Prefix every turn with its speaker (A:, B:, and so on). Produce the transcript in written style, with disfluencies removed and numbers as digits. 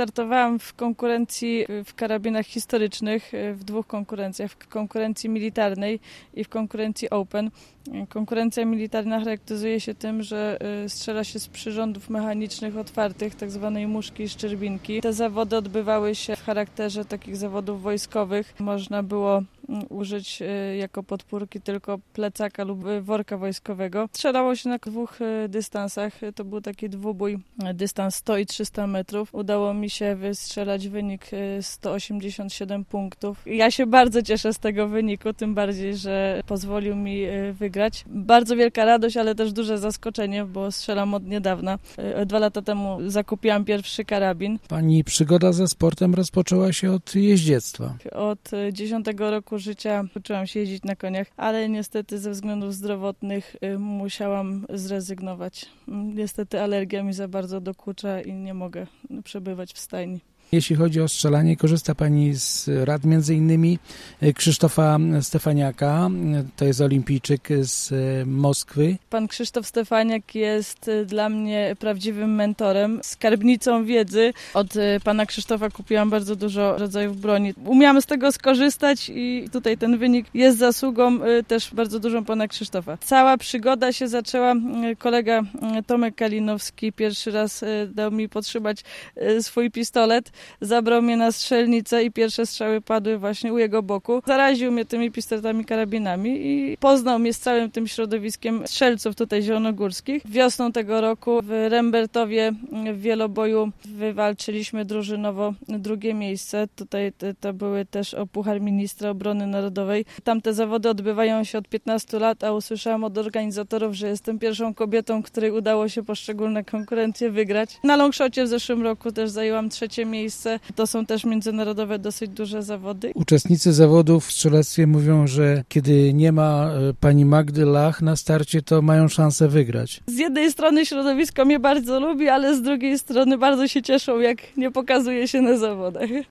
A: Startowałam w konkurencji w karabinach historycznych, w 2 konkurencjach, w konkurencji militarnej i w konkurencji Open. Konkurencja militarna charakteryzuje się tym, że strzela się z przyrządów mechanicznych otwartych, tak zwanej muszki i szczerbinki. Te zawody odbywały się w charakterze takich zawodów wojskowych. Można było użyć jako podpórki tylko plecaka lub worka wojskowego. Strzelało się na 2 dystansach. To był taki dwubój, dystans 100 i 300 metrów. Udało mi się wystrzelać wynik 187 punktów. Ja się bardzo cieszę z tego wyniku, tym bardziej, że pozwolił mi wygrać. Bardzo wielka radość, ale też duże zaskoczenie, bo strzelam od niedawna. 2 lata temu zakupiłam pierwszy karabin.
B: Pani przygoda ze sportem rozpoczęła się od jeździectwa.
A: Od 10 roku życia uczyłam się jeździć na koniach, ale niestety ze względów zdrowotnych musiałam zrezygnować. Niestety alergia mi za bardzo dokucza i nie mogę przebywać w stajni.
B: Jeśli chodzi o strzelanie, korzysta Pani z rad m.in. Krzysztofa Stefaniaka, to jest olimpijczyk z Moskwy.
A: Pan Krzysztof Stefaniak jest dla mnie prawdziwym mentorem, skarbnicą wiedzy. Od pana Krzysztofa kupiłam bardzo dużo rodzajów broni. Umiałam z tego skorzystać i tutaj ten wynik jest zasługą też bardzo dużą pana Krzysztofa. Cała przygoda się zaczęła, kolega Tomek Kalinowski pierwszy raz dał mi podtrzymać swój pistolet. Zabrał mnie na strzelnicę i pierwsze strzały padły właśnie u jego boku. Zaraził mnie tymi pistoletami, karabinami i poznał mnie z całym tym środowiskiem strzelców tutaj zielonogórskich. Wiosną tego roku w Rembertowie w wieloboju wywalczyliśmy drużynowo 2. miejsce. Tutaj to były też o Puchar Ministra Obrony Narodowej. Tamte zawody odbywają się od 15 lat, a usłyszałam od organizatorów, że jestem pierwszą kobietą, której udało się poszczególne konkurencje wygrać. Na longshocie w zeszłym roku też zajęłam 3. miejsce. To są też międzynarodowe dosyć duże zawody.
B: Uczestnicy zawodów w strzelectwie mówią, że kiedy nie ma pani Magdy Lach na starcie, to mają szansę wygrać.
A: Z jednej strony środowisko mnie bardzo lubi, ale z drugiej strony bardzo się cieszą, jak nie pokazuje się na zawodach.